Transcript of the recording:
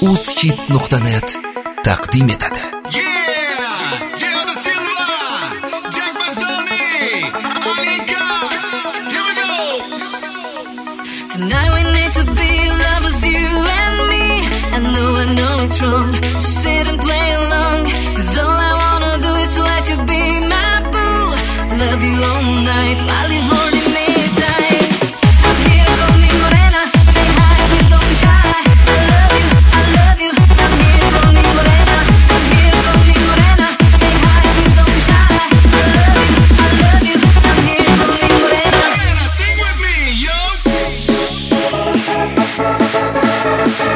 ushits.net taqdim etadi. Tonight we need to be lovers, you and me. I know it's wrong. Just sit and play along. 'Cause all I wanna do is let you be my boo. Love you all night while you're holding me tight. I'm here, call me morena. Say hi, please don't be shy. I love you, I'm here, call me morena. I'm here, call me morena. Say hi, please don't be shy. I love you, I'm here, call me morena. Sing with me, yo.